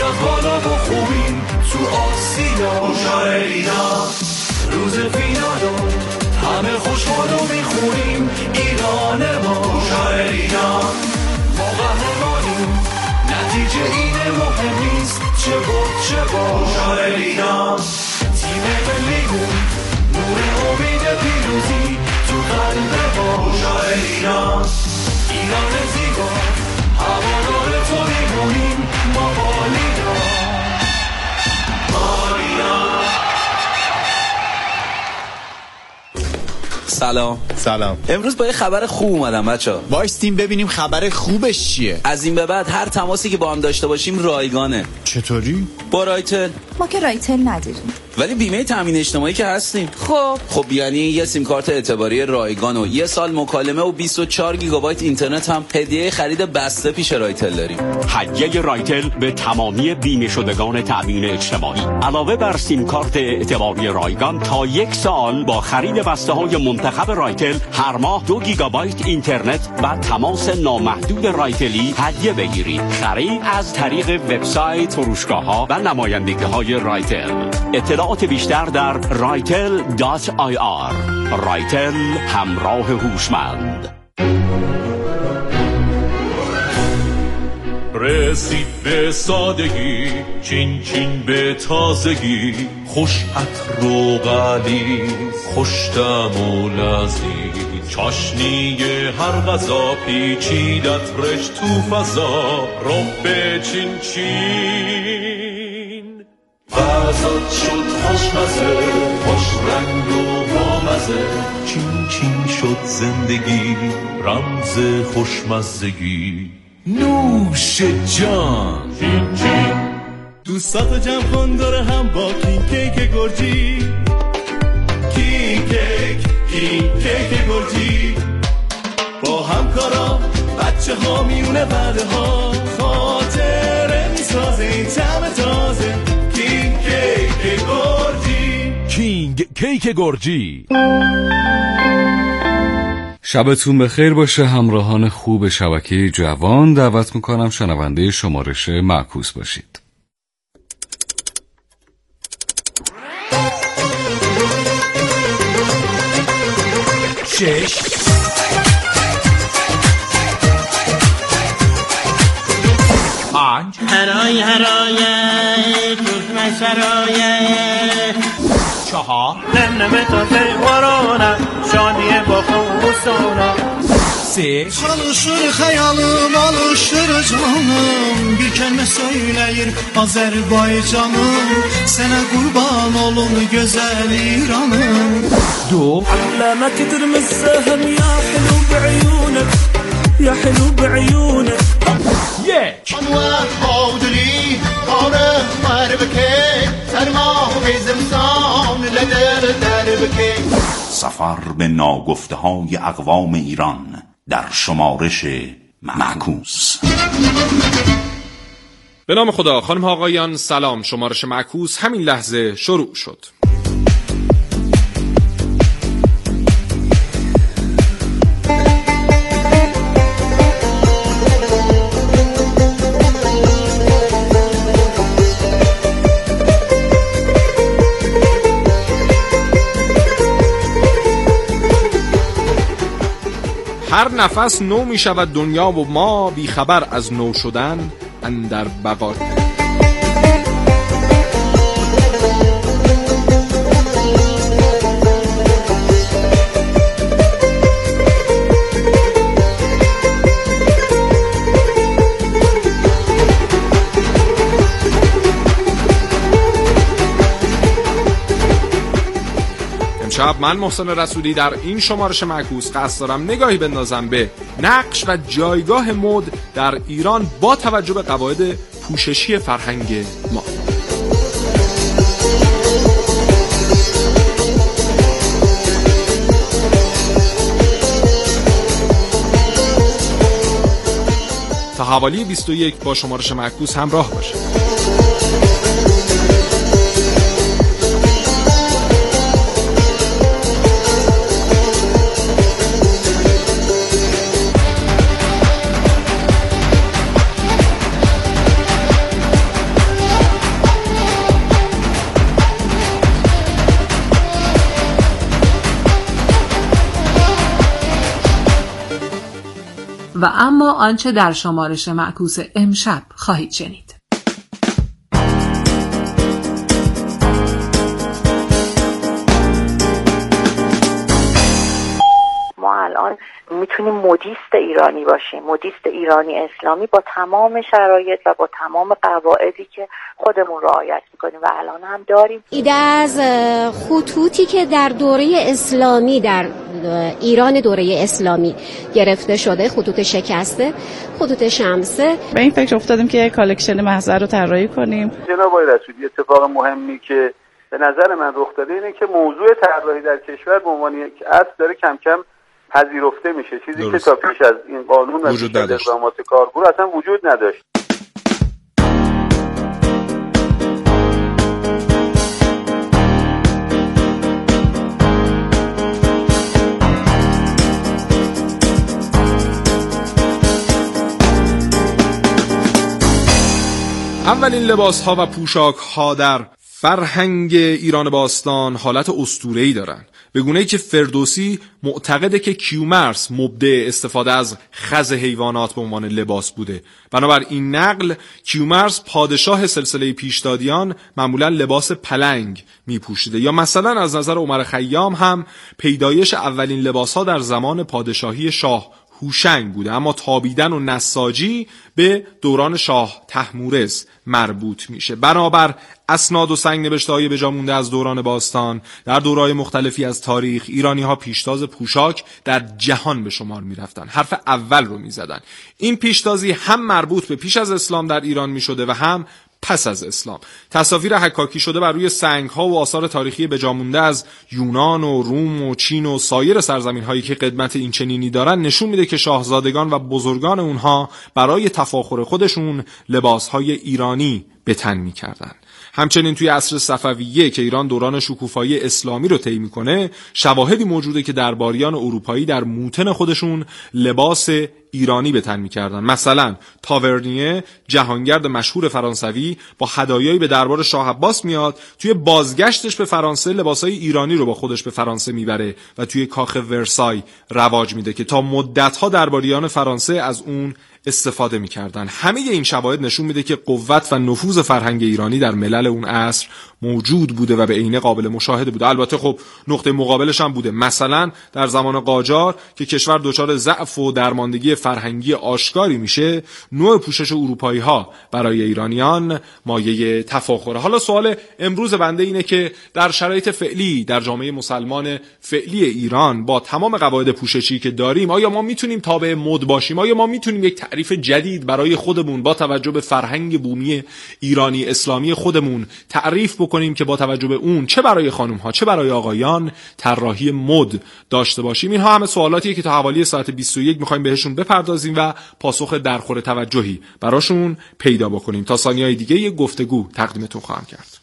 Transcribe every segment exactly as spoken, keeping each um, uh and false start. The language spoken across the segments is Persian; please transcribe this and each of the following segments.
بیاد بالا و خوبیم تو آسیا. مشاهرینا روز فینالو همه خوشحالو میخونیم ایران ما. مشاهرینا ما قهرمانیم نتیجه اینه مهم نیست چه بود چه با. مشاهرینا تیم ملیمون نور امید پیروزی تو قلب ما. مشاهرینا ایران زیبا هوادار تو میمونیم ما بالینا بالینا. سلام. سلام. امروز با یه خبر خوب اومدم بچه‌ها. وایستیم ببینیم خبر خوبش چیه. از این به بعد هر تماسی که با هم داشته باشیم رایگانه. چطوری؟ با رایتل. ما که رایتل نداریم. ولی بیمه تامین اجتماعی که هستیم. خب خب یعنی یه سیم کارت اعتباری رایگان و یه سال مکالمه و بیست و چهار گیگابایت اینترنت هم هدیه خرید بسته پیش رایتل داریم. هدیه رایتل به تمامی بیمه شدگان تامین اجتماعی. علاوه بر سیم کارت اعتباری رایگان تا یک سال با خرید بسته های منتخب رایتل هر ماه دو گیگابایت اینترنت و تماس نامحدود رایتلی هدیه بگیرید. خرید از طریق وبسایت، فروشگاه‌ها و نمایندگی‌های رایتل. اطلاعات بیشتر در رایتل دات آی آر. رایتل، همراه هوشمند. رسید به سادگی، چین چین به تازگی، خوش عطر و غلیظ، خوش طعم و لذیذ، چاشنی هر غذا پیچیدت رش تو فضا، رب چین چین غذات شد خوشمزه، خوش رنگ و بامزه، چین چین شد زندگی، رمز خوشمزگی. نوش جان چین چین دوستاتو جمع کن داره هم با کین کیک گرجی. کین کیک کین کیک گرجی با همکارا بچه ها میونه بعده ها خاطره میسازه این طعم تازه. کین کیک گرجی. کینگ کیک گرجی. شبتون بخیر باشه همراهان خوب شبکه جوان. دعوت میکنم شنونده شمارش معکوس باشید. شش پنج هرای هرای توزم سرای چهار ننمه تازه وارانه شانیه با خوستانه سه Çalışır xəyalım, alışır canım Bir kəlmə söyləyir Azərbaycanım Sənə qurban olum gözəl İranım دو علامك ترمز السهم يا حلو بعيونك يا حلو بعيونك یک Anwar qawdili qara marbeke Sarma bezimsan ledar darbeke سفر به ناگفته های اقوام ایران در شمارش معکوس. به نام خدا. خانم ها آقایان سلام. شمارش معکوس همین لحظه شروع شد. هر نفس نو می شود دنیا و ما بی خبر از نو شدن اندر بقا. امشب من محسن رسولی در این شمارش معکوس قصد دارم نگاهی بندازم به نقش و جایگاه مد در ایران با توجه به قواعد پوششی فرهنگ ما. تا حوالی بیست و یک با شمارش معکوس همراه باشید. و اما آنچه در شمارش معکوس امشب خواهید شنید. ما الان میتونیم مدیست ایرانی باشیم، مدیست ایرانی اسلامی با تمام شرایط و با تمام قواعدی که خودمون رعایت میکنیم و الان هم داریم. ایده از خطوطی که در دوره اسلامی در ایران دوره اسلامی گرفته شده، خطوط شکسته، خطوط شمسه، به این فکر افتادیم که یک کالکشن محضر رو طراحی کنیم. جناب آقای رسولی، اتفاق مهمی که به نظر من رخ داده اینه که موضوع طراحی در کشور به عنوان یک اصل داره کم کم پذیرفته میشه، چیزی درست. که تا پیش از این قانون و پیش از اقدامات کارگروه اصلا وجود نداشت. اولین لباس‌ها و پوشاک‌ها در فرهنگ ایران باستان حالت اسطوره‌ای دارن، به گونه‌ای که فردوسی معتقده که کیومرث مبدع استفاده از خز حیوانات به عنوان لباس بوده. بنابر این نقل کیومرث پادشاه سلسله پیشدادیان معمولا لباس پلنگ میپوشیده. یا مثلا از نظر عمر خیام هم پیدایش اولین لباس‌ها در زمان پادشاهی شاه هوشنگ بوده، اما تابیدن و نساجی به دوران شاه طهمورث مربوط میشه. بنابر اسناد و سنگ نوشته‌های به جا مونده از دوران باستان در دوره‌های مختلفی از تاریخ، ایرانی‌ها پیشتاز پوشاک در جهان به شمار میرفتن، حرف اول رو میزدن. این پیشتازی هم مربوط به پیش از اسلام در ایران میشده و هم پس از اسلام. تصاویر حکاکی شده بر روی سنگ‌ها و آثار تاریخی به جا مونده از یونان و روم و چین و سایر سرزمین‌هایی که قدمت این چنینی دارن نشون میده که شاهزادگان و بزرگان اونها برای تفاخر خودشون لباس‌های ایرانی به تن می‌کردن. همچنین توی عصر صفویه که ایران دوران شکوفایی اسلامی رو طی می‌کنه، شواهدی موجوده که درباریان اروپایی در موطن خودشون لباس ایرانی به تن می‌کردن. مثلا تاورنیه، جهانگرد مشهور فرانسوی، با هدایایی به دربار شاه عباس میاد، توی بازگشتش به فرانسه لباسای ایرانی رو با خودش به فرانسه میبره و توی کاخ ورسای رواج میده که تا مدت‌ها درباریان فرانسه از اون استفاده می‌کردن. همه این شواهد نشون میده که قوت و نفوذ فرهنگ ایرانی در ملل اون عصر موجود بوده و به عینه قابل مشاهده بوده. البته خب نقطه مقابلش هم بوده. مثلا در زمان قاجار که کشور دچار ضعف و درماندگی فرهنگی آشکاری میشه، نوع پوشش اروپایی‌ها برای ایرانیان مایه تفاخره. حالا سوال امروز بنده اینه که در شرایط فعلی در جامعه مسلمان فعلی ایران با تمام قواعد پوششی که داریم، آیا ما میتونیم تابع مد باشیم؟ آیا ما میتونیم یک تعریف جدید برای خودمون با توجه به فرهنگ بومی ایرانی اسلامی خودمون تعریف بکنیم که با توجه به اون چه برای خانم ها چه برای آقایان طراحی مد داشته باشیم؟ اینها همه سوالاتیه که تا حوالی ساعت بیست و یک میخوایم بهشون بپردازیم و پاسخ درخور توجهی براشون پیدا بکنیم. تا ثانیه‌های دیگه یک گفتگو تقدیمتون خواهم کرد.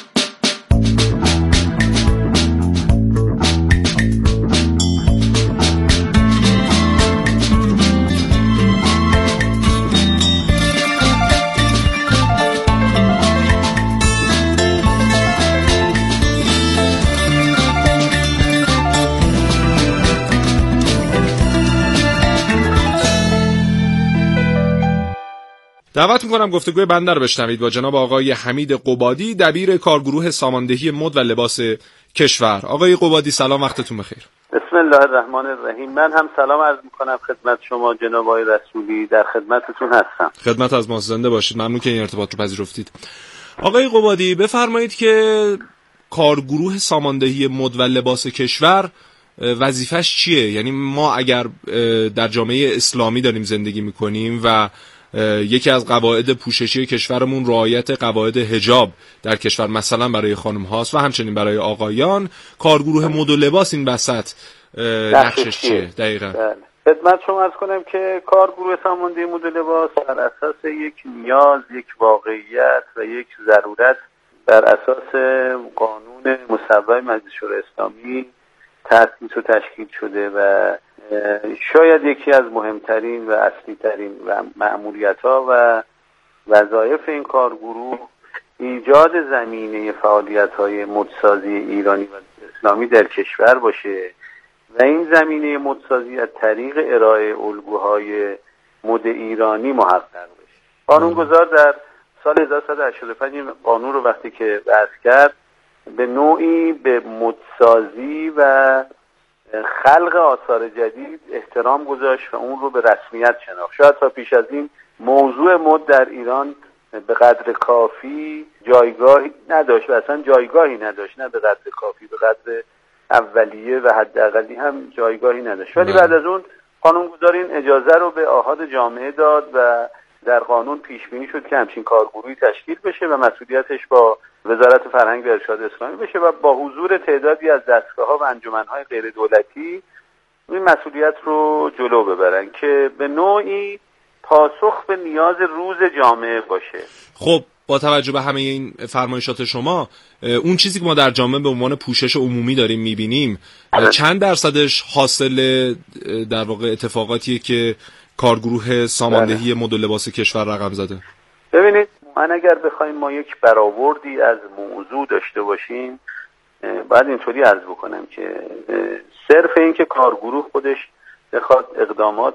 دعوت میکنم گفتگوی بنده رو بشنوید با جناب آقای حمید قبادی، دبیر کارگروه ساماندهی مد و لباس کشور. آقای قبادی سلام، وقتتون بخیر. بسم الله الرحمن الرحیم. من هم سلام عرض میکنم خدمت شما جناب آقای رسولی، در خدمتتون هستم. خدمت از ما، زنده باشید. ممنون که این ارتباط رو پذیرفتید. آقای قبادی بفرمایید که کارگروه ساماندهی مد و لباس کشور وظیفش چیه؟ یعنی ما اگر در جامعه اسلامی داریم زندگی میکنیم و یکی از قواعد پوششی کشورمون رعایت قواعد حجاب در کشور مثلا برای خانم هاست و همچنین برای آقایان، کارگروه مد و لباس این وسط نقشش چیه؟ دقیقاً خدمت شما عرض کنم که کارگروه ساماندهی مد و لباس بر اساس یک نیاز، یک واقعیت و یک ضرورت بر اساس قانون مصوب مجلس شورای اسلامی تأسیس و تشکیل شده و شاید یکی از مهمترین و اصلی ترین و مأموریت‌ها و وظایف این کارگروه ایجاد زمینه فعالیت‌های مدسازی ایرانی و اسلامی در کشور باشه و این زمینه مدسازی از طریق ارائه الگوهای مد ایرانی محقق بشه. قانونگذار در سال هزار و سیصد و هشتاد و پنج این قانون رو وقتی که وضع کرد به نوعی به مدسازی و خلق آثار جدید احترام گذاشت و اون رو به رسمیت شناخت. شاید تا پیش از این موضوع مد در ایران به قدر کافی جایگاهی نداشت و اصلا جایگاهی نداشت، نه به قدر کافی، به قدر اولیه و حداقلی هم جایگاهی نداشت. ولی بعد از اون قانونگذار این اجازه رو به آحاد جامعه داد و در قانون پیش بینی شد که همچین کارگروهی تشکیل بشه و مسئولیتش با وزارت فرهنگ و ارشاد اسلامی بشه و با حضور تعدادی از دستگاه‌ها و انجمن‌های غیر دولتی این مسئولیت رو جلو ببرن که به نوعی پاسخ به نیاز روز جامعه باشه. خب با توجه به همه این فرمایشات شما، اون چیزی که ما در جامعه به عنوان پوشش عمومی داریم میبینیم چند درصدش حاصل در واقع اتفاقاتیه که کارگروه ساماندهی مد و لباس کشور رقم زده؟ ببینید، من اگر بخوایم ما یک برآوردی از موضوع داشته باشیم باید اینطوری عرض بکنم که صرف این که کارگروه خودش بخواد اقدامات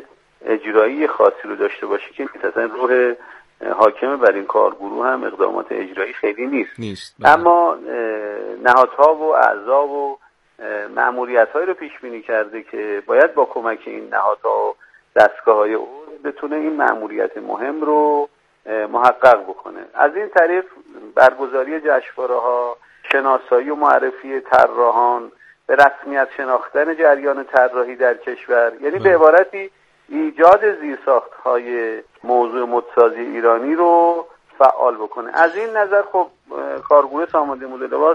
اجرایی خاصی رو داشته باشه که اصلا روح حاکم بر این کارگروه هم اقدامات اجرایی خیلی نیست, نیست. اما نهادها و اعضا و مأموریت‌هایی رو پیش بینی کرده که باید با کمک این نهادها و دستگاه‌های اون بتونه این مأموریت مهم رو محقق بکنه. از این طریق برگزاری جشنواره‌ها، شناسایی و معرفی طراحان، به رسمیت شناختن جریان طراحی در کشور، یعنی به عبارتی ایجاد زیرساخت‌های موضوع مدسازی ایرانی رو فعال بکنه. از این نظر خب کارگروه سامانده مد لباس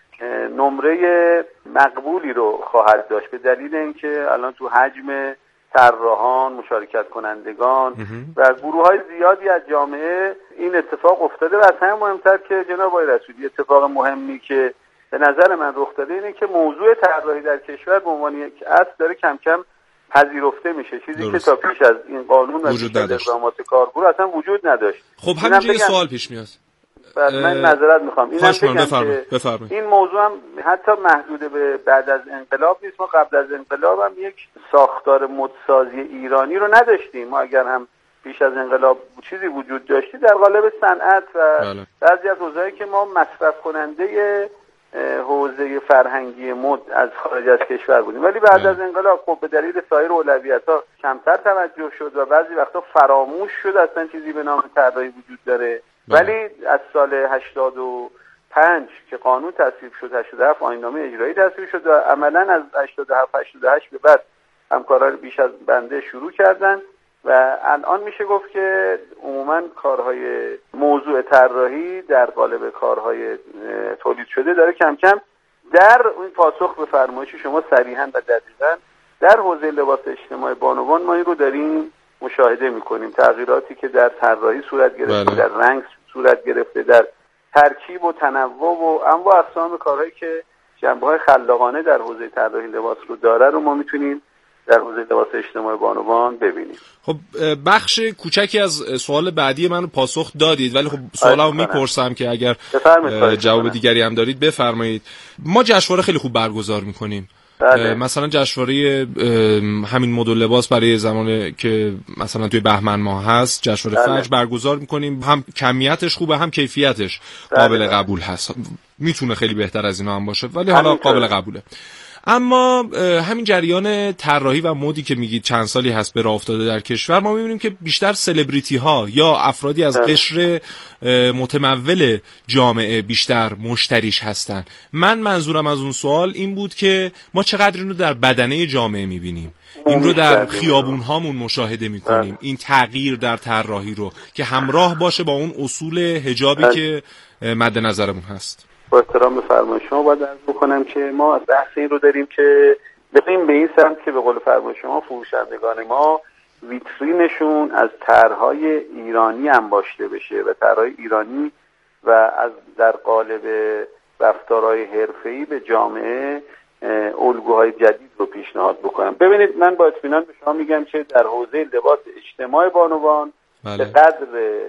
نمره مقبولی رو خواهد داشت به دلیل اینکه الان تو حجم طراحان، مشارکت کنندگان و گروه‌های زیادی از جامعه این اتفاق افتاده و از همه مهمتر که جناب آقای رسولی اتفاق مهمی که به نظر من رخ داده اینه که موضوع طراحی در کشور به عنوان یک اصل داره کم کم پذیرفته میشه، چیزی درست. که تا پیش از این قانون و اقدامات کارگروه اصلا وجود نداشت. خب همینجا یه سوال پیش میاد. من معذرت میخوام اینم بگم که این موضوع هم حتی محدود به بعد از انقلاب نیست. ما قبل از انقلاب هم یک ساختار مدسازی ایرانی رو نداشتیم. ما اگر هم پیش از انقلاب چیزی وجود داشتی در قالب صنعت و بله. بعضی از حوزه‌ای که ما مصرف کننده حوزه فرهنگی مد از خارج از کشور بودیم، ولی بعد بله. از انقلاب خب به دلیل سایر اولویت‌ها کمتر توجه شد و بعضی وقتا فراموش شد اصلا چیزی به نام طراحی وجود داره. ولی از سال هشتاد و پنج که قانون تصویب شد، هشتاد و هفت آیین‌نامه اجرایی تصویب شد و عملاً از هشتاد و هفت هشتاد و هشت به بعد همکاران بیش از بنده شروع کردن و الان میشه گفت که عموماً کارهای موضوع طراحی در قالب کارهای تولید شده داره کم کم در این پاسخ به فرمایش شما صریحاً و دقیقاً در حوزه لباس اجتماعی بانوان ما این رو داریم مشاهده میکنیم. تغییراتی که در طراحی صورت گرفته، بله. در رنگ صورت گرفته، در ترکیب و تنوع و انواع اقسام کارهایی که جنبه‌های خلاقانه در حوزه طراحی لباس رو داره رو ما میتونیم در حوزه لباس اجتماعی بانوان ببینیم. خب بخش کوچکی از سوال بعدی من رو پاسخ دادید، ولی خب سوالمو میپرسم که اگر جواب دیگری هم دارید بفرمایید. ما جشنواره خیلی خوب برگزار میکنیم. بله. مثلا جشنواره همین مد و لباس برای زمانی که مثلا توی بهمن ماه هست جشنواره بله. فجر برگزار میکنیم، هم کمیتش خوبه هم کیفیتش بله. قابل قبول هست. میتونه خیلی بهتر از اینا هم باشه ولی حالا قابل قبوله. اما همین جریان طراحی و مدی که میگید چند سالی هست به راه افتاده در کشور، ما میبینیم که بیشتر سلبریتی ها یا افرادی از قشر متمول جامعه بیشتر مشتریش هستن. من منظورم از اون سوال این بود که ما چقدر اینو در بدنه جامعه میبینیم، این رو در خیابون هامون مشاهده میکنیم، این تغییر در طراحی رو که همراه باشه با اون اصول حجابی که مد نظرمون هست. با احترام به فرمایش شما باید عرض بکنم که ما بحث این رو داریم که بریم به این سمت که به قول فرمایش شما فروشندگان ما ویترینشون از طرح‌های ایرانی انباشته بشه و طرح‌های ایرانی و از در قالب رفتارهای حرفه‌ای به جامعه الگوهای جدید رو پیشنهاد بکنم. ببینید من با اطمینان به شما میگم که در حوزه لباس اجتماعی بانوان بله. به قدر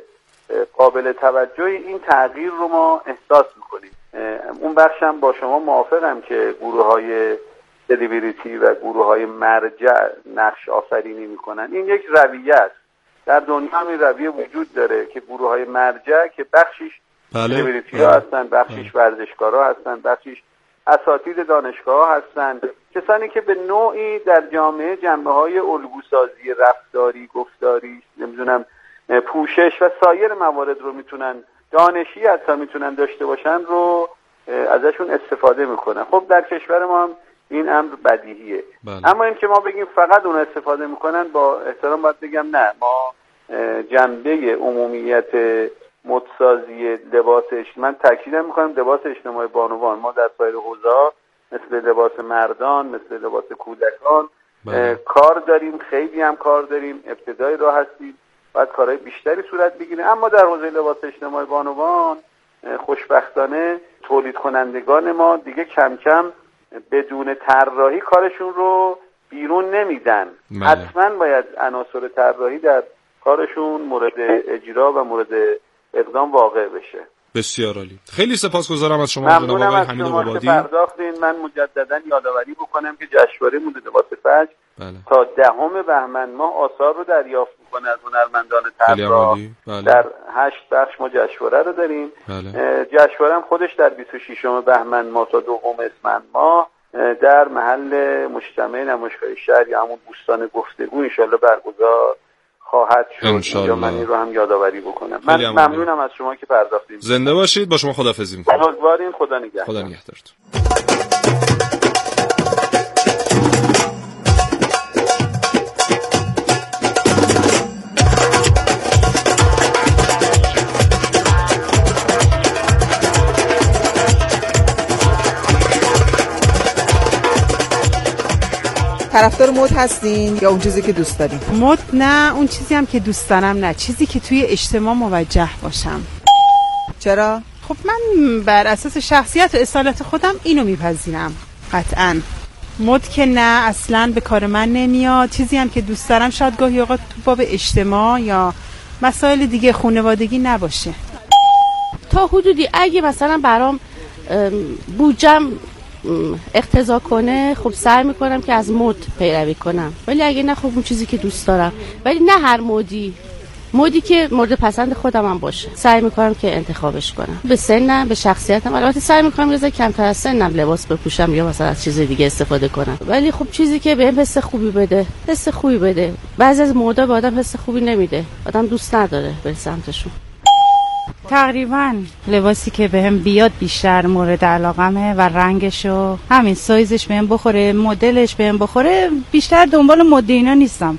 قابل توجه این تغییر رو ما احساس میکنیم. اون بخشم با شما موافقم که گروه‌های سلیبریتی و گروه های مرجع نقش آفرینی میکنن. این یک رویه است. در دنیا هم این رویه وجود داره که گروه های مرجع که بخشیش سلیبریتی ها هستن، بخشیش ورزشکارا هستن، بخشیش اساتید دانشگاه ها هستن، کسانی که به نوعی در جامعه جنبه های الگوسازی رفتاری، گفتاری، نمیدونم پوشش و سایر موارد رو میتونن، دانشی حتی میتونن داشته باشن رو ازشون استفاده میکنن. خب در کشور ما هم این امر بدیهیه. بله. اما این که ما بگیم فقط اون استفاده میکنن، با احترام باید بگم نه، ما جنبه عمومیت مدسازی لباس اجتماعی، من تاکید میکنم لباس اجتماعی بانوان، ما در سایر حوزه‌ها مثل لباس مردان، مثل لباس کودکان بله. کار داریم، خیلی هم کار داریم، ابتدای راه هستیم، باید کارهای بیشتری صورت بگیره. اما در حوزه لباس اجتماعی بانوان خوشبختانه تولید کنندگان ما دیگه کم کم بدون طراحی کارشون رو بیرون نمیدن. بله. حتما باید عناصر طراحی در کارشون مورد اجرا و مورد اقدام واقع بشه. بسیار عالی. خیلی سپاسگزارم از شما جناب آقای حمید قبادی. پرداختین. من مجددا یادآوری بکنم که جشنواره مد لباس فجر بله. تا دهم بهمن ماه آثار رو دریافت میکنه از هنرمندان طراح. بله. در هشت بخش ما جشنواره رو داریم. بله. جشنواره هم خودش در بیست و ششم بهمن ماه تا دوم اسفند ماه در محل مجتمع نمایشگاهی شهر یا همون بوستان گفتگو انشالله برگزار خواهد شد. یا من این رو هم یادآوری بکنم. من ممنونم از شما که پرداختید. زنده باشید. با شما خداحافظی می‌کنم. بزرگوارین. خدا نگهدار. خدا نگهدارتون. طرفدار مد هستین یا اون چیزی که دوست دارین؟ مد نه، اون چیزی هم که دوست دارم نه، چیزی که توی اجتماع موجه باشم. چرا؟ خب من بر اساس شخصیت و اصالت خودم اینو میپذیرم. قطعاً مد که نه، اصلاً به کار من نمیاد. چیزی هم که دوست دارم شاید گاهی اوقات تو باب اجتماع یا مسائل دیگه خانوادگی نباشه. تا حدودی اگه مثلا برام بودجم اقتضا کنه خب سعی میکنم که از مد پیروی کنم، ولی اگه نه خب اون چیزی که دوست دارم، ولی نه هر مدی، مدی که مورد پسند خودم هم باشه سعی میکنم که انتخابش کنم. به سنم، به شخصیتم، البته سعی میکنم یه ذره کمتر از سنم لباس بپوشم یا مثلا از چیز دیگه استفاده کنم، ولی خب چیزی که بهم حس خوبی بده، حس خوبی بده. بعضی از مودا به آدم حس خوبی نمیده، آدم دوست نداره بره سمتشون. تقریبا لباسی که بهم بیاد بیشتر مورد علاقمه و رنگش و همین سایزش بهم بخوره، مدلش بهم بخوره. بیشتر دنبال مد اینا نیستم.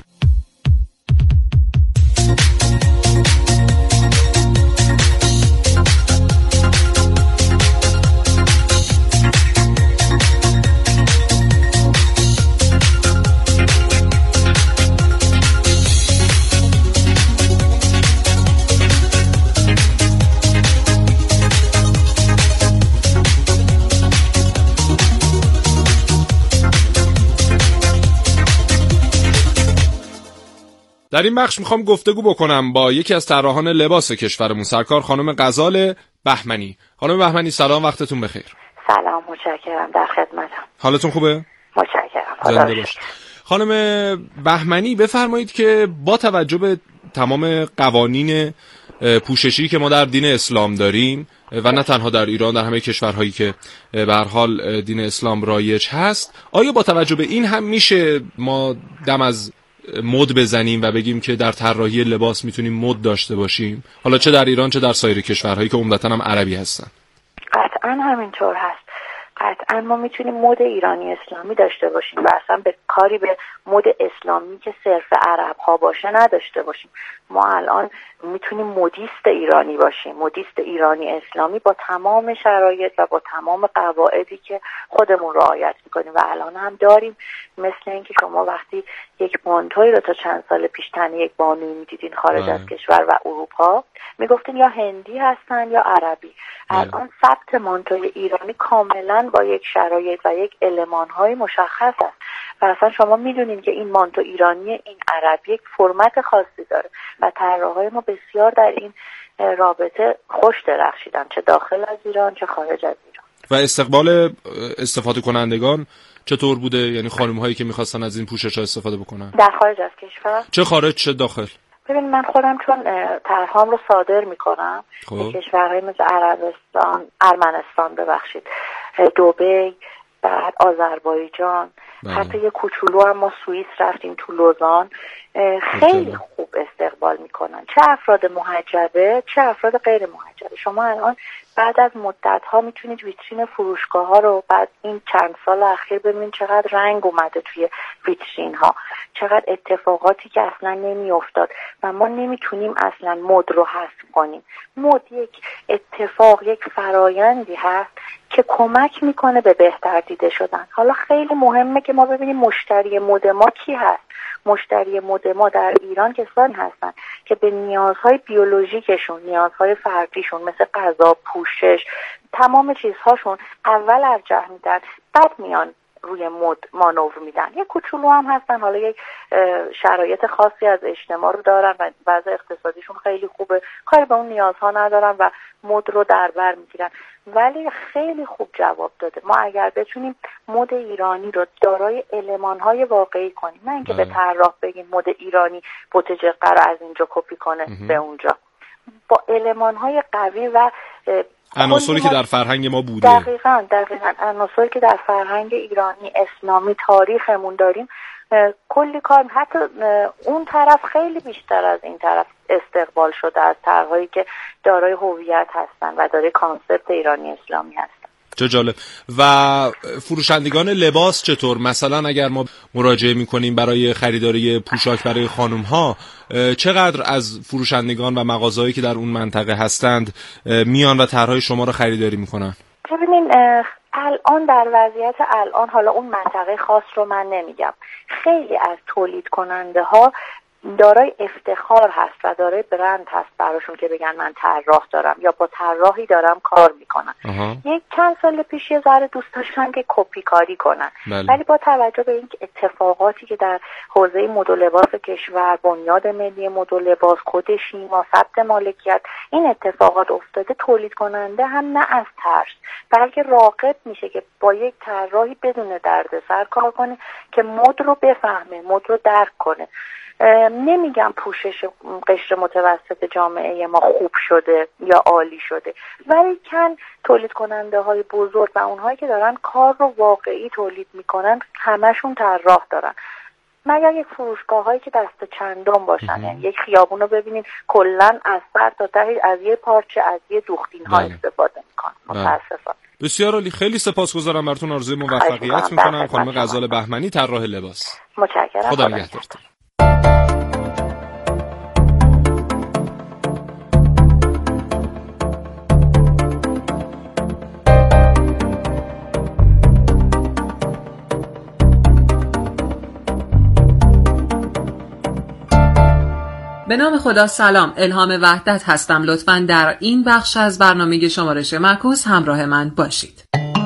در این بخش میخوام گفتگو بکنم با یکی از طراحان لباس کشورمون، سرکار خانم غزال بهمنی. خانم بهمنی سلام، وقتتون بخیر. سلام، متشکرم، در خدمتم. حالتون خوبه؟ متشکرم. زنده باشید. خانم بهمنی بفرمایید که با توجه به تمام قوانین پوششی که ما در دین اسلام داریم و نه تنها در ایران، در همه کشورهایی که به هر حال دین اسلام رایج هست، آیا با توجه به این هم میشه ما دم از مد بزنیم و بگیم که در طراحی لباس میتونیم مد داشته باشیم، حالا چه در ایران چه در سایر کشورهایی که عمدتاً هم عربی هستن؟ قطعاً همینطور هست. قطعاً ما میتونیم مد ایرانی اسلامی داشته باشیم و اصلا به کاری به مد اسلامی که صرف عرب ها باشه نداشته باشیم. ما الان میتونیم مدیست ایرانی باشیم، مدیست ایرانی اسلامی با تمام شرایط و با تمام قواعدی که خودمون رعایت میکنیم و الان هم داریم. مثل اینکه شما وقتی یک مانتوی رو تا چند سال پیش تن یک بانوی میدیدین خارج از کشور و اروپا، میگفتین یا هندی هستن یا عربی. الان ثبت مانتوی ایرانی کاملا با یک شرایط و یک المان‌های مشخص است و اصلا شما میدونین که این مانتو ایرانی، این عربی یک فرمت خاصی داره و طراحای ما بسیار در این رابطه خوش درخشیدن، چه داخل از ایران چه خارج از ایران. و استقبال استفاده کنندگان چطور بوده؟ یعنی خانم هایی که میخواستن از این پوشش ها استفاده بکنن در خارج از کشور؟ چه خارج چه داخل؟ ببین من خودم چون طرحام رو صادر میکنم به کشورهای مثل عربستان، ارمنستان ببخشید، دبی، بعد آذربایجان، حتی یه کوچولو هم ما سوئیس رفتیم تو لوزان، خیلی خوب استقبال میکنن، چه افراد محجبه چه افراد غیر محجبه. شما الان بعد از مدت ها میتونید ویترین فروشگاه ها رو بعد این چند سال اخیر ببینید چقدر رنگ اومده توی ویترین ها، چقدر اتفاقاتی که اصلا نمیافتاد و ما نمیتونیم اصلا مد رو حذف کنیم. مد یک اتفاق، یک فرایندی هست که کمک میکنه به بهتر دیده شدن. حالا خیلی مهمه که ما ببینیم مشتری مد ما کی هست. مشتری مد ما در ایران کسانی هستن که به نیازهای بیولوژیکشون، نیازهای فردیشون مثل غذا، پوشش، تمام چیزهاشون اول ارجح میدن، بعد میان روی مد مانور میدن. یک کوچولو هم هستن حالا یک شرایط خاصی از اجتماع رو دارن و وضع اقتصادیشون خیلی خوبه، کاری به اون نیازها ندارن و مد رو در بر میگیرن، ولی خیلی خوب جواب داده. ما اگر بتونیم مد ایرانی رو دارای المان‌های واقعی کنیم، نه اینکه به طراح بگیم مد ایرانی بوتجقه رو از اینجا کپی کنه به اونجا، با المان‌های قوی و عناصری که در فرهنگ ما بوده. دقیقاً دقیقاً عناصری که در فرهنگ ایرانی، اسلامی، تاریخمون داریم، کلی کار. حتی اون طرف خیلی بیشتر از این طرف استقبال شده از طرح‌هایی که دارای هویت هستن و دارای کانسپت ایرانی اسلامی هستن. چه جالب. و فروشندگان لباس چطور؟ مثلا اگر ما مراجعه میکنیم برای خریداری پوشاک برای خانم ها، چقدر از فروشندگان و مغازه‌هایی که در اون منطقه هستند میان و طرحهای شما رو خریداری میکنن؟ ببینین الان در وضعیت الان، حالا اون منطقه خاص رو من نمیگم، خیلی از تولید کننده ها دارای افتخار هست و دارای برند هست براشون که بگن من طراح دارم یا با طراحی دارم کار میکنم. یک چند سال پیش یه ذره دوست داشتن که کپی کاری کنن، بله. ولی با توجه به این اتفاقاتی که در حوزه مد و لباس کشور، بنیاد ملی مد و لباس، کد شیما، ثبت مالکیت، این اتفاقات افتاده، تولید کننده هم نه از ترس بلکه راغب میشه که با یک طراحی بدون دردسر کار کنه که مد رو بفهمه، مد رو درک کنه. نمیگم پوشش قشر متوسط جامعه ما خوب شده یا عالی شده، ولی کن تولید کننده های بزرگ و اونهایی که دارن کار رو واقعی تولید میکنن همشون طراح دارن، مگر یک فروشگاه هایی که دست چندان باشن. یعنی یک خیابون رو ببینید کلن از سر تا ته از یه پارچه از یه دوختین ها استفاده میکنن. متاسفانه. بسیار عالی، خیلی سپاسگزارم براتون، آرزوی موفقیت میکنم. خانم غزال بهمنی، طراح لباس. متشکرم. خدا نگهدارتون. به نام خدا. سلام، الهام وحدت هستم. لطفاً در این بخش از برنامه شمارش معکوس همراه من باشید.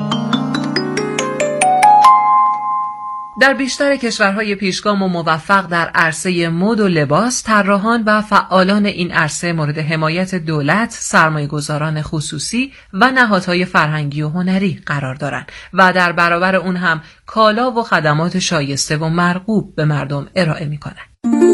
در بیشتر کشورهای پیشگام و موفق در عرصه مد و لباس، طراحان و فعالان این عرصه مورد حمایت دولت، سرمایه‌گذاران خصوصی و نهادهای فرهنگی و هنری قرار دارند و در برابر اون هم کالا و خدمات شایسته و مرغوب به مردم ارائه می‌کنند.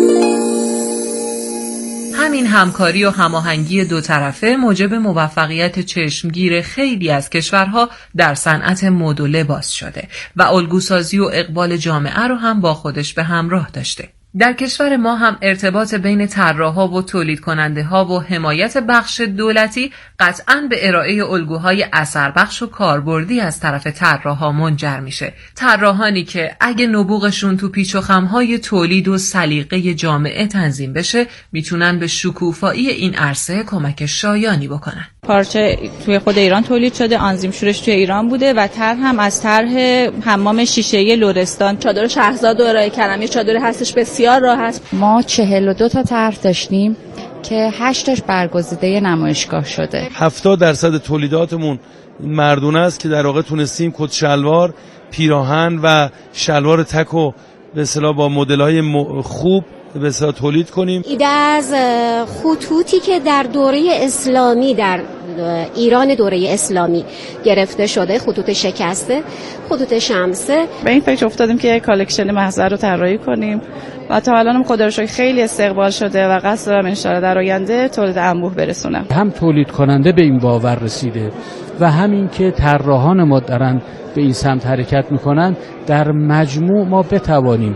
همین همکاری و هماهنگی دو طرفه موجب موفقیت چشمگیر خیلی از کشورها در صنعت مد و لباس شده و الگوسازی و اقبال جامعه رو هم با خودش به همراه داشته. در کشور ما هم ارتباط بین طراحا و تولید کننده ها و حمایت بخش دولتی قطعاً به ارائه الگوهای اثربخش و کاربردی از طرف طراحا منجر میشه. طراحانی که اگه نبوغشون تو پیچ و خم‌های تولید و سلیقه جامعه تنظیم بشه، میتونن به شکوفایی این عرصه کمک شایانی بکنن. پارچه توی خود ایران تولید شده، آنزیم شورش توی ایران بوده و طرح هم از طرح حمام شیشه‌ای لرستان. چادر شهرزاد رو ارائه کردم، یه چادری هستش بسیار راحت. ما چهل و دو تا طرح داشتیم که هشتاش برگزیده نمایشگاه شده. هفتاد درصد تولیداتمون مردونه است که در واقع تونستیم کت شلوار، پیراهن و شلوار تک و به اصطلاح با مدل‌های خوب به اصطلاح تولید کنیم. ایده از خطوطی که در دوره اسلامی در ایران دوره اسلامی گرفته شده، خطوط شکسته، خطوط شمسه. به این فکر افتادیم که کالکشن محضر رو طراحی کنیم و تا الان خدا رو شکر خیلی استقبال شده و قصد دارم ان شاءالله در آینده تولید انبوه برسونم. هم تولید کننده به این باور رسیده و همین که طراحان ما دارن به این سمت حرکت میکنن، در مجموع ما بتوانیم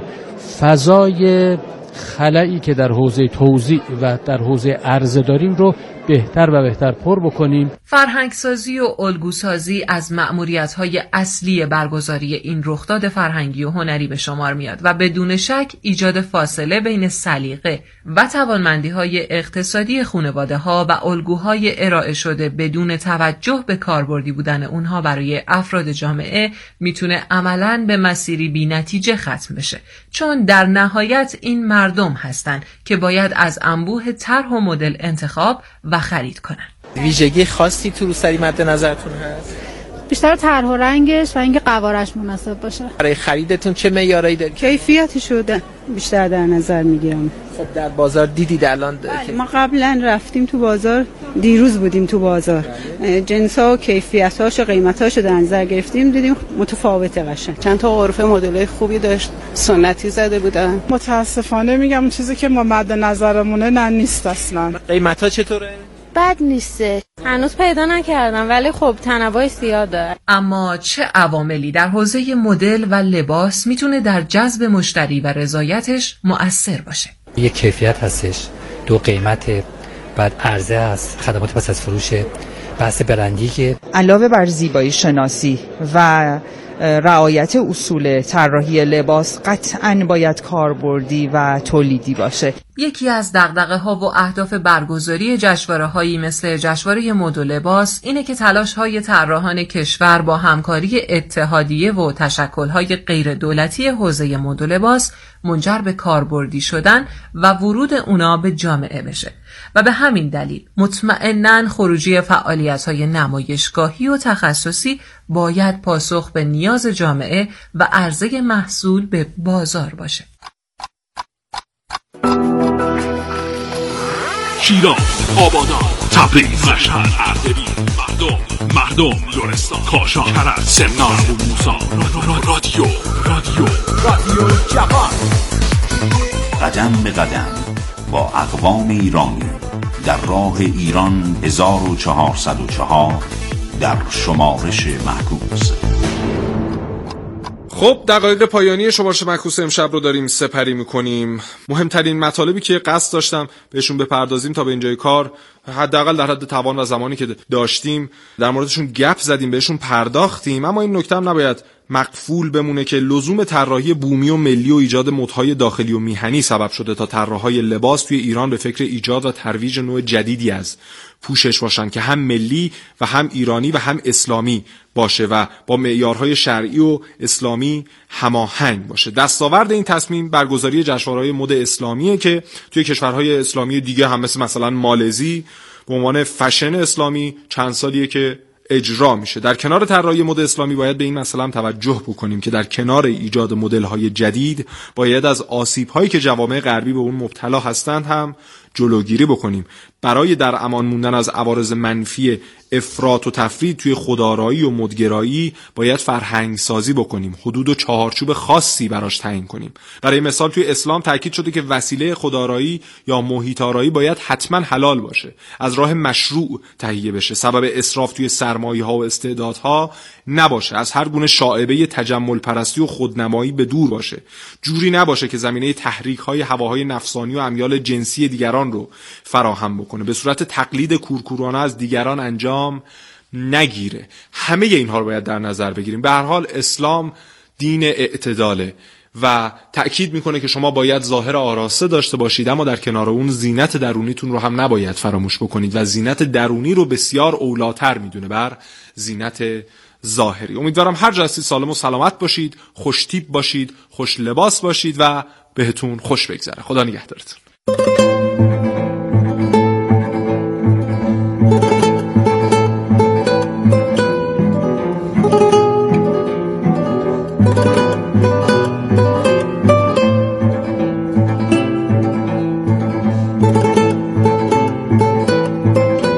فضای خلایی که در حوزه توزیع و در حوزه عرضه داریم رو بهتر و بهتر پر بکنیم. فرهنگسازی و الگوسازی از مأموریت‌های اصلی برگزاری این رخداد فرهنگی و هنری به شمار میاد و بدون شک ایجاد فاصله بین سلیقه و توانمندی‌های اقتصادی خانواده‌ها و الگوهای ارائه شده بدون توجه به کاربردی بودن اونها برای افراد جامعه میتونه عملاً به مسیری بی‌نتیجه ختم بشه، چون در نهایت این مردم هستن که باید از انبوه طرح و مدل انتخاب و خرید کنن. ویژگی خاصی تو روسری مد نظرتون هست؟ بیشتر طرح و رنگش و اینکه قوارش مناسب باشه. برای خریدتون چه معیارایی دارید؟ کیفیتی شده بیشتر در نظر میگیرم. خب در بازار دیدید الان ما قبلا رفتیم تو بازار، دیروز بودیم تو بازار، جنس‌ها و کیفیت‌هاش و قیمت‌هاش رو در نظر گرفتیم، دیدیم متفاوته قشنگ. چند تا عرفه مدل‌های خوبی داشت، سنتی زده بودن. متاسفانه میگم چیزی که ما مد نظرمونه نه نیست اصلا. قیمت‌ها چطوره؟ بد نیسته. هنوز پیدا نکردم ولی خب تنوع زیاده. اما چه عواملی در حوزه مدل و لباس میتونه در جذب مشتری و رضایتش مؤثر باشه؟ یک کیفیت هستش، دو قیمت، بعد عرضه هست، خدمات پس از فروش، بحث برندی که علاوه بر زیبایی شناسی و رعایت اصول طراحی لباس قطعاً باید کاربردی و تولیدی باشه. یکی از دغدغه‌ها و اهداف برگزاری جشنواره‌هایی مثل جشنواره مد و لباس اینه که تلاش‌های طراحان کشور با همکاری اتحادیه و تشکل‌های غیر دولتی حوزه مد و لباس منجر به کاربردی شدن و ورود اونا به جامعه بشه و به همین دلیل مطمئناً خروجی فعالیت‌های نمایشگاهی و تخصصی باید پاسخ به نیاز جامعه و عرضه محصول به بازار باشه. شیراز، آبادان، تبریز، مشهد، اردبیل، مردم، مردم، لرستان، کاشان، کرج، سمنان، موسی، رادیو، رادیو، رادیو جوان. قدم به قدم با اقوام ایرانی در راه ایران هزار و چهارصد و چهار در شمارش معکوس. خب دقایق پایانی شمارش معکوس امشب رو داریم سپری میکنیم. مهمترین مطالبی که قصد داشتم بهشون بپردازیم تا به اینجای کار، حداقل در حد توان و زمانی که داشتیم در موردشون گپ زدیم، بهشون پرداختیم. اما این نکته هم نباید مقفول بمونه که لزوم طراحی بومی و ملی و ایجاد مدهای داخلی و میهنی سبب شده تا طراحای لباس توی ایران به فکر ایجاد و ترویج نوع جدیدی از پوشش باشن که هم ملی و هم ایرانی و هم اسلامی باشه و با معیارهای شرعی و اسلامی هماهنگ باشه. دستاورد این تصمیم برگزاری جشنواره‌های مد اسلامیه که توی کشورهای اسلامی دیگه هم مثل مثلا مالزی به عنوان فشن اسلامی چند سالیه که اجرا میشه. در کنار طراحی مد اسلامی باید به این مسئله هم توجه بکنیم که در کنار ایجاد مدل‌های جدید باید از آسیب‌هایی که جوامع غربی به اون مبتلا هستند هم جلوگیری بکنیم. برای در امان موندن از عوارض منفی افراط و تفرید توی خودآرایی و مدگرایی باید فرهنگ سازی بکنیم، حدود و چهارچوب خاصی براش تعیین کنیم. برای مثال توی اسلام تاکید شده که وسیله خودآرایی یا محیط آرایی باید حتما حلال باشه، از راه مشروع تهیه بشه، سبب اسراف توی سرمایه‌ها و استعدادها نباشه، از هر گونه شائبه تجمل پرستی و خودنمایی به دور باشه، جوری نباشه که زمینه تحریک‌های هواهای نفسانی و امیال جنسی دیگران رو فراهم بکنه، به صورت تقلید کورکورانه از دیگران انجام نگیره. همه اینها رو باید در نظر بگیریم. به هر حال اسلام دین اعتداله و تأکید میکنه که شما باید ظاهر آراسته داشته باشید، اما در کنار اون زینت درونیتون رو هم نباید فراموش بکنید و زینت درونی رو بسیار اولاتر میدونه بر زینت ظاهری. امیدوارم هر جا هستید سالم و سلامت باشید، خوش تیپ باشید، خوش لباس باشید و بهتون خوش بگذره. خدا نگهدارتون.